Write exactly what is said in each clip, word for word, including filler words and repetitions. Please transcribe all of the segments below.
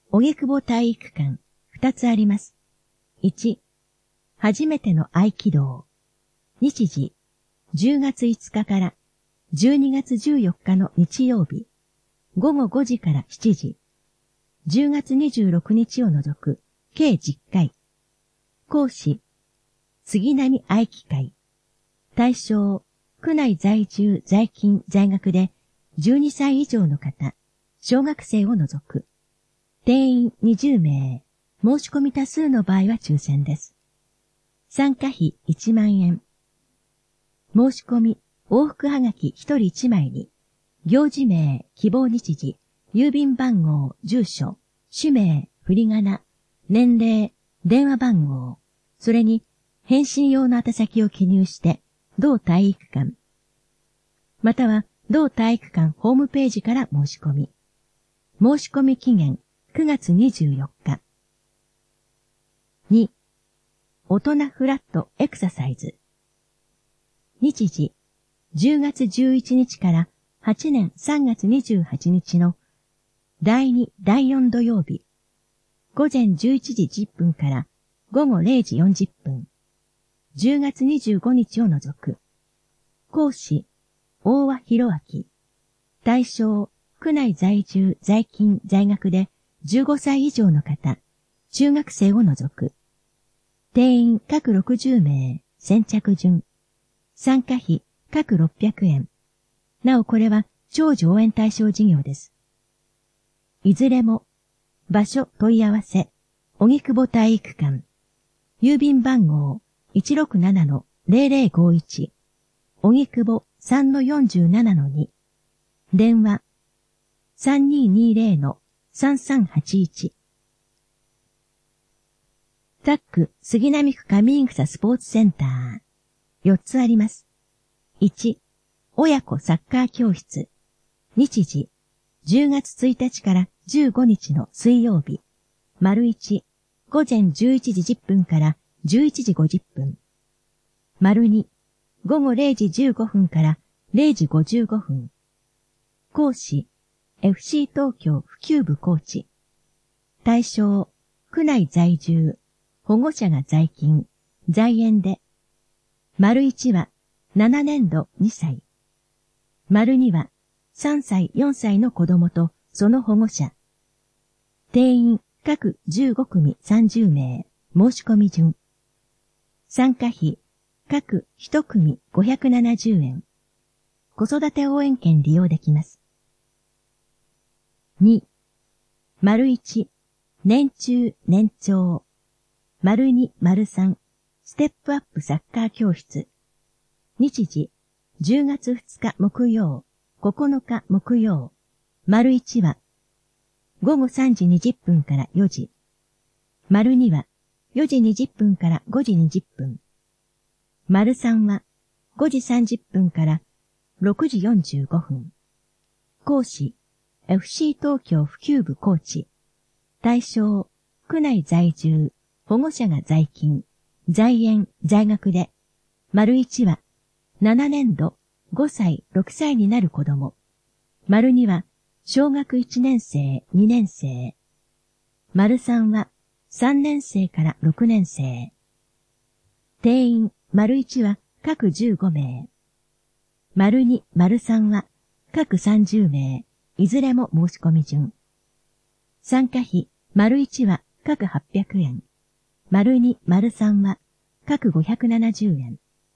荻窪体育館、二つあります。いち、初めての合気道。日時、じゅうがついつかからじゅうにがつじゅうよっかの日曜日、ごごごじからしちじ。じゅうがつにじゅうろくにちを除く、計じゅっかい。講師、杉並合気会。対象、区内在住、在勤、在学でじゅうにさい以上の方、小学生を除く。定員にじゅうめい、申し込み多数の場合は抽選です。参加費いちまんえん。申し込み、往復はがきひとりいちまいに、行事名、希望日時、郵便番号、住所、氏名、振り仮名、年齢、電話番号、それに返信用の宛先を記入して、同体育館、または同体育館ホームページから申し込み。申し込み期限くがつにじゅうよっか。に、大人フラットエクササイズ。日時、じゅうがつじゅういちにちからはちねんさんがつにじゅうはちにちのだいに、だいよん土曜日、ごぜんじゅういちじじゅっぷんからごごれいじよんじゅっぷん、じゅうがつにじゅうごにちを除く。講師、大和博明。対象、区内在住、在勤、在学でじゅうごさい以上の方、中学生を除く。定員各ろくじゅうめい、先着順。参加費各ろっぴゃくえん。なおこれは超上演対象事業です。いずれも、場所問い合わせ、荻窪体育館。郵便番号 いちろくななのぜろぜろごいち。荻窪 さんのよんじゅうななのに。電話 さんにーにーぜろのさんさんはちいち。タック杉並区上井草スポーツセンター。よっつあります。いち、親子サッカー教室。日時、じゅうがつついたちからじゅうごにちの水曜日。丸いち、ごぜんじゅういちじじゅっぷんからじゅういちじごじゅっぷん。丸に、ごごれいじじゅうごふんかられいじごじゅうごふん。講師、エフシー 東京普及部コーチ。対象、区内在住、保護者が在勤、在園で。丸いちはななねんどにさい。丸にはさんさいよんさいの子供とその保護者。定員各じゅうごくみさんじゅうめい、申し込み順。参加費各いちくみごひゃくななじゅうえん。子育て応援券利用できます。に、丸いち、年中年長。丸に、丸さん、ステップアップサッカー教室。日時、じゅうがつふつか木曜、ここのか木曜。丸いちは、ごごさんじにじゅっぷんからよじ。丸には、よじにじゅっぷんからごじにじゅっぷん。丸さんは、ごじさんじゅっぷんからろくじよんじゅうごふん。講師、エフシー 東京普及部コーチ。対象、区内在住、保護者が在勤、在園、在学で。丸いちは、ななねんど、ごさい、ろくさいになる子供。丸には、小学いちねんせい、にねんせい。丸さんは、さんねんせいからろくねんせい。定員、丸いちは各じゅうごめい。丸に、丸さんは各さんじゅうめい、いずれも申し込み順。参加費、丸いちは各はっぴゃくえん。丸に、丸さんは各ごひゃくななじゅうえん。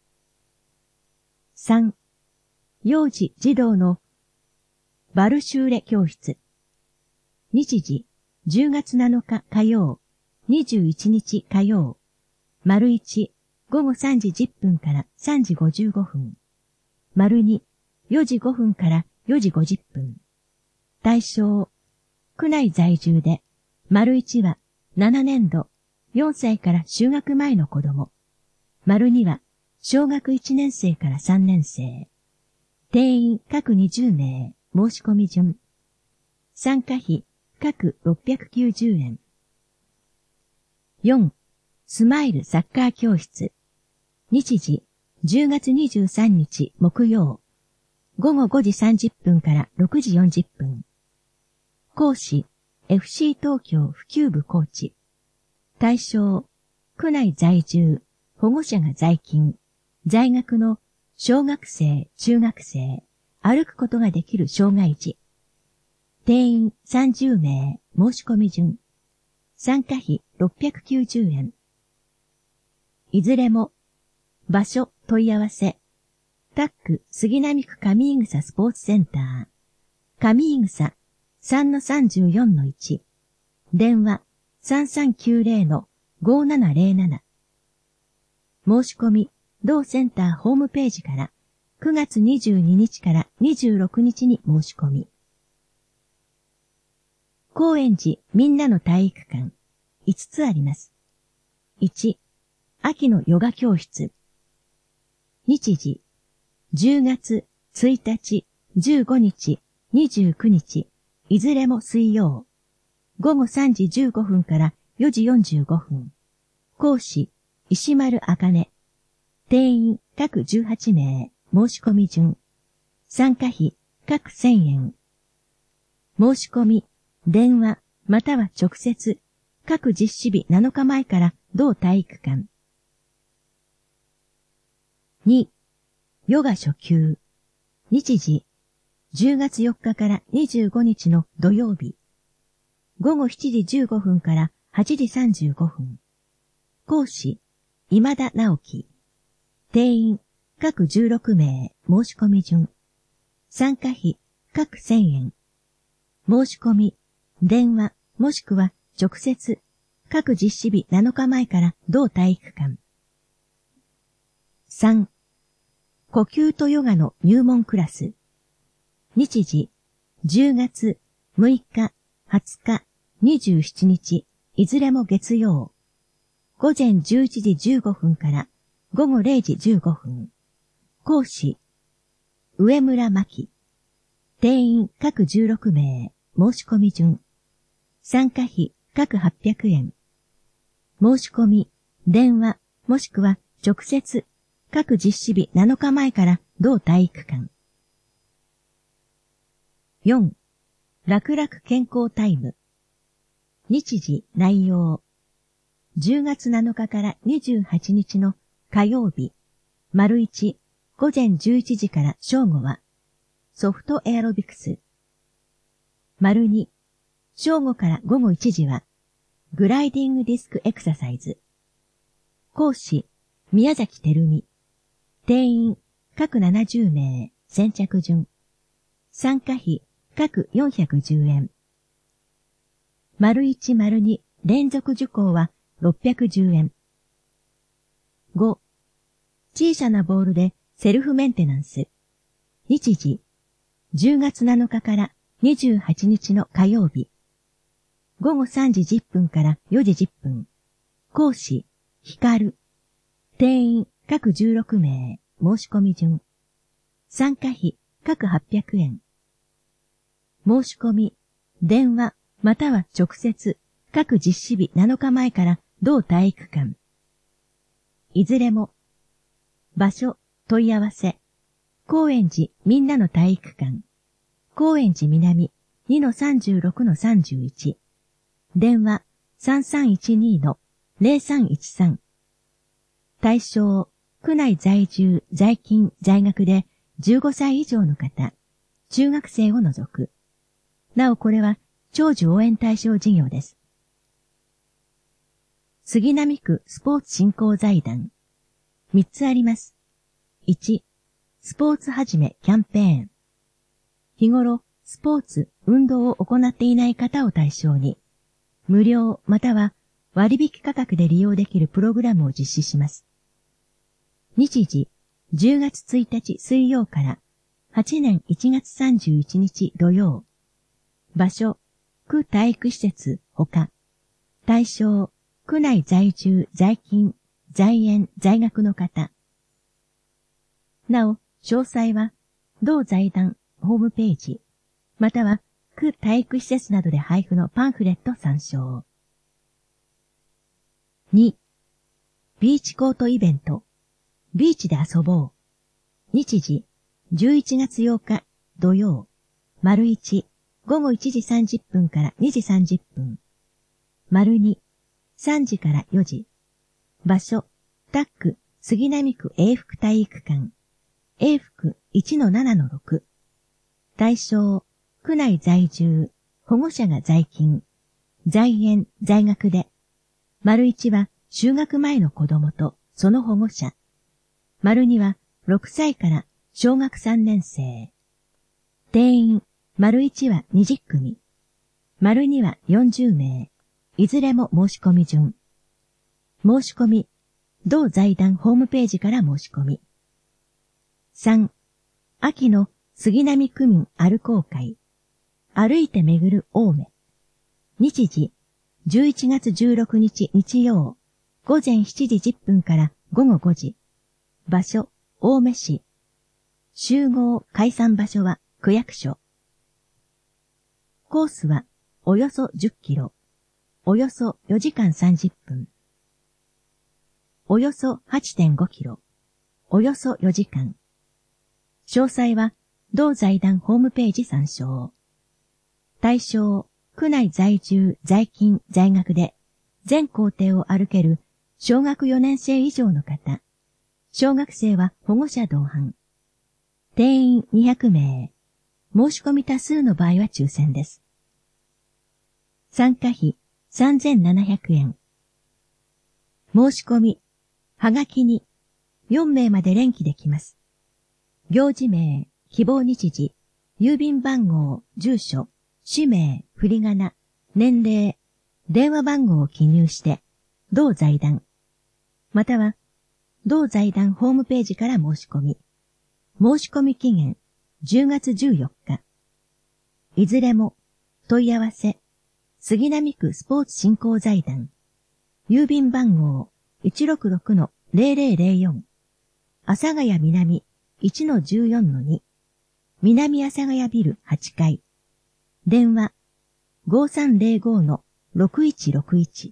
さん、幼児児童のバルシューレ教室。日時、じゅうがつなのか火曜、にじゅういちにち火曜。丸いち、ごごさんじじゅっぷんからさんじごじゅうごふん。丸に、よじごふんからよじごじゅっぷん。対象、区内在住で、丸いちはななねんど、よんさいから就学前の子供。丸には、小学いちねんせいからさんねんせい。定員各にじゅうめい、申し込み順。参加費各ろっぴゃくきゅうじゅうえん。よん、スマイルサッカー教室。日時、じゅうがつにじゅうさんにち木曜。ごごごじさんじゅっぷんからろくじよんじゅっぷん。講師、 エフシー 東京普及部コーチ。対象、区内在住、保護者が在勤、在学の小学生、中学生、歩くことができる障害児。定員さんじゅうめい、申し込み順。参加費ろっぴゃくきゅうじゅうえん。いずれも、場所問い合わせ。タック杉並区上井草スポーツセンター。上井草 さんのさんじゅうよんのいち。電話さんさんきゅうぜろのごななぜろなな。申し込み、同センターホームページからくがつにじゅうににちからにじゅうろくにちに申し込み。高円寺みんなの体育館、いつつあります。いち、秋のヨガ教室。日時、じゅうがつついたち、じゅうごにち、にじゅうくにち、いずれも水曜。ごごさんじじゅうごふんからよじよんじゅうごふん。講師、石丸茜。定員各じゅうはちめい、申し込み順。参加費各せんえん。申し込み、電話、または直接、各実施日なのかまえから同体育館。に、ヨガ初級。日時、じゅうがつよっかからにじゅうごにちの土曜日。ごごしちじじゅうごふんからはちじさんじゅうごふん。講師、今田直樹。定員、各じゅうろくめい、申し込み順。参加費、各せんえん。申し込み、電話、もしくは直接、各実施日なのかまえから同体育館。さん、呼吸とヨガの入門クラス。日時、じゅうがつむいか、はつか、にじゅうしちにち、いずれも月曜。ごぜんじゅういちじじゅうごふんからごごれいじじゅうごふん。講師、上村真希。定員各じゅうろくめい、申し込み順。参加費各はっぴゃくえん。申し込み、電話、もしくは直接、各実施日なのかまえから同体育館。よん、楽々健康タイム。日時、内容。じゅうがつなのかからにじゅうはちにちの火曜日。丸いち、ごぜんじゅういちじから正午は、ソフトエアロビクス。丸に、正午からごごいちじは、グライディングディスクエクササイズ。講師、宮崎照美。定員、各ななじゅうめい、先着順。参加費、各よんひゃくじゅうえん。丸いち、丸に、連続受講はろっぴゃくじゅうえん。ご、小さなボールでセルフメンテナンス。日時、じゅうがつなのかからにじゅうはちにちの火曜日。ごごさんじじゅっぷんからよじじゅっぷん。講師、ひかる。定員、各じゅうろくめい、申し込み順。参加費、各はっぴゃくえん。申し込み、電話、または直接、各実施日なのかまえから同体育館。いずれも、場所、問い合わせ、高円寺みんなの体育館、高円寺南 にのさんじゅうろくのさんじゅういち、電話さんさんいちにのぜろさんいちさん。対象、区内在住、在勤、在学でじゅうごさい以上の方、中学生を除く。なおこれは長寿応援対象事業です。杉並区スポーツ振興財団。みっつあります。いち、スポーツはじめキャンペーン。日頃、スポーツ、運動を行っていない方を対象に、無料または割引価格で利用できるプログラムを実施します。日時、じゅうがつついたち水曜からはちねんいちがつさんじゅういちにち土曜。場所、区体育施設ほか。対象、区内在住、在勤、在園、在学の方。なお、詳細は、同財団ホームページ、または区体育施設などで配布のパンフレット参照。に、ビーチコートイベント。ビーチで遊ぼう。日時、じゅういちがつようか土曜。丸いち、 ごごいちじさんじゅっぷんからにじさんじゅっぷん。丸に、さんじからよじ。場所、タック、杉並区永福体育館。永福 いちのななのろく。対象、区内在住、保護者が在勤、在園、在学で。丸いちは就学前の子供とその保護者。丸にはろくさいから小学さんねん生。定員、丸いちはにじゅっくみ。丸にはよんじゅうめい。いずれも申し込み順。申し込み、同財団ホームページから申し込み。さん、秋の杉並区民歩こう会。歩いて巡る青梅。日時、じゅういちがつじゅうろくにち日曜、ごぜんしちじじゅっぷんからごごごじ。場所、青梅市。集合解散場所は区役所。コースはおよそじゅっキロ。およそよじかんさんじゅっぷん。およそ はちてんごキロ。およそよじかん。詳細は同財団ホームページ参照。対象、区内在住、在勤、在学で、全行程を歩ける小学よねん生以上の方。小学生は保護者同伴。定員にひゃくめい。申し込み多数の場合は抽選です。参加費さんぜんななひゃくえん。申し込み、はがきによんめいまで連記できます。行事名、希望日時、郵便番号、住所、氏名、振り仮名、年齢、電話番号を記入して、同財団、または、同財団ホームページから申し込み。申し込み期限、じゅうがつじゅうよっか。いずれも、問い合わせ、杉並区スポーツ振興財団、郵便番号 いちろくろくのぜろぜろぜろよん、阿佐ヶ谷南 いちのじゅうよんのに、南阿佐ヶ谷ビルはちかい、電話 ごさんぜろごのろくいちろくいち。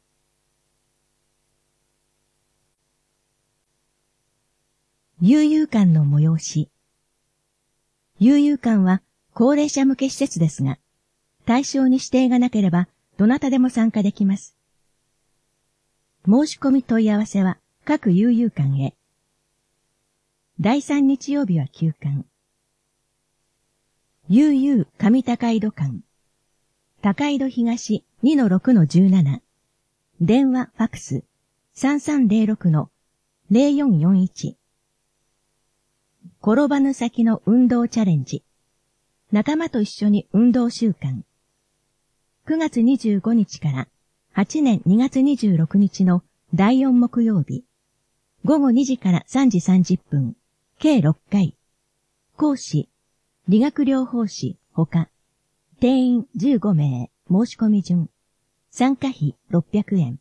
悠々館の催し。悠々館は高齢者向け施設ですが、対象に指定がなければどなたでも参加できます。申し込み問い合わせは各悠々館へ。だいさん日曜日は休館。悠々上高井戸館。高井戸東 にのろくのじゅうなな。電話ファクス さんさんぜろろくのぜろよんよんいち。転ばぬ先の運動チャレンジ。仲間と一緒に運動習慣。くがつにじゅうごにちからはちねんにがつにじゅうろくにちのだいよん木曜日。ごごにじからさんじさんじゅっぷん。計ろっかい。講師、理学療法士、ほか。定員じゅうごめい。申し込み順。参加費ろっぴゃくえん。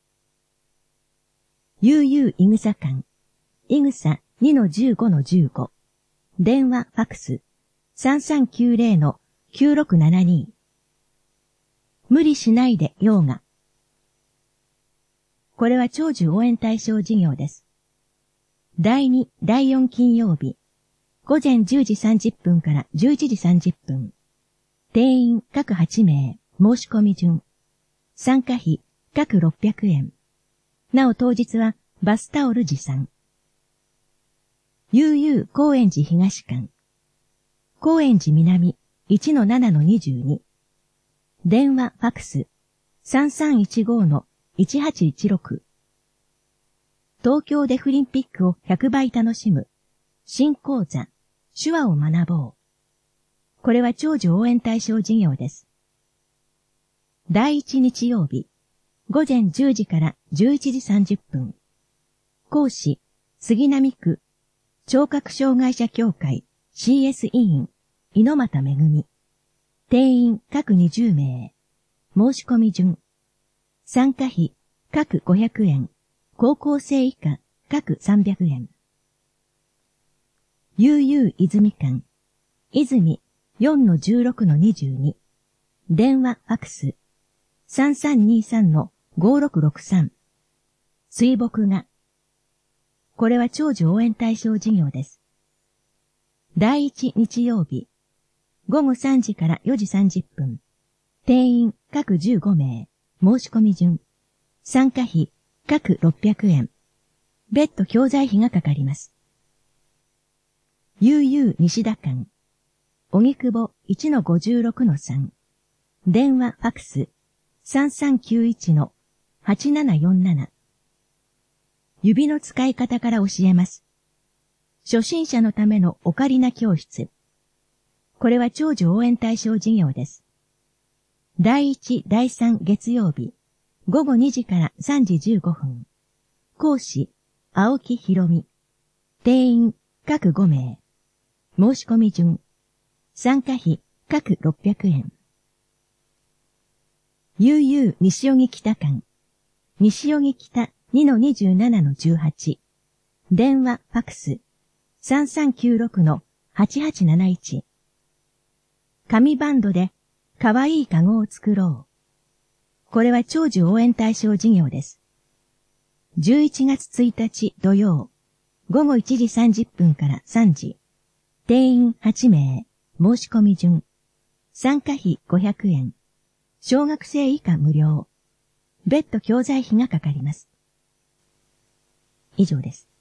悠々いぐさ館。いぐさ にのじゅうごのじゅうご。電話ファクス さんさんきゅうぜろのきゅうろくななに。無理しないでヨーガ。これは長寿応援対象事業です。だいに、だいよん金曜日。ごぜんじゅうじさんじゅっぷんからじゅういちじさんじゅっぷん。定員各はちめい。申し込み順。参加費各ろっぴゃくえん。なお当日はバスタオル持参。悠々高円寺東館。高円寺南 いちのななのにじゅうに。電話ファクス さんさんいちごのいちはちいちろく。東京デフリンピックをひゃくばい楽しむ。新講座、手話を学ぼう。これは長寿応援対象事業です。だいいち日曜日、ごぜんじゅうじからじゅういちじさんじゅっぷん。講師、杉並区、聴覚障害者協会 シーエス 委員、猪俣めぐみ。定員各にじゅうめい。申し込み順。参加費各ごひゃくえん。高校生以下各さんびゃくえん。悠々泉館。泉 よんのじゅうろくのにじゅうに。電話ファクス さんさんにさんのごろくろくさん。水墨画。これは長寿応援対象事業です。だいいち日曜日。 午後さんじからよじさんじゅっぷん。定員各じゅうごめい。申し込み順。参加費各ろっぴゃくえん。別途教材費がかかります。ユーユー 西田館。荻窪 いちのごじゅうろくのさん。電話ファクス さんさんきゅういちのはちななよんなな。指の使い方から教えます。初心者のためのオカリナ教室。これは長寿応援対象事業です。だいいち、だいさん月曜日、午後にじからさんじじゅうごふん。講師、青木ひろみ。定員、各ごめい。申し込み順。参加費、各ろっぴゃくえん。ユーユー 西荻北館。西荻北 にのにじゅうななのじゅうはち。電話ファクス さんさんきゅうろくのはちはちなないち。紙バンドでかわいいカゴを作ろう。これは長寿応援対象事業です。じゅういちがつついたち土曜、午後いちじさんじゅっぷんからさんじ。定員はちめい。申し込み順。参加費ごひゃくえん。小学生以下無料。別途教材費がかかります。以上です。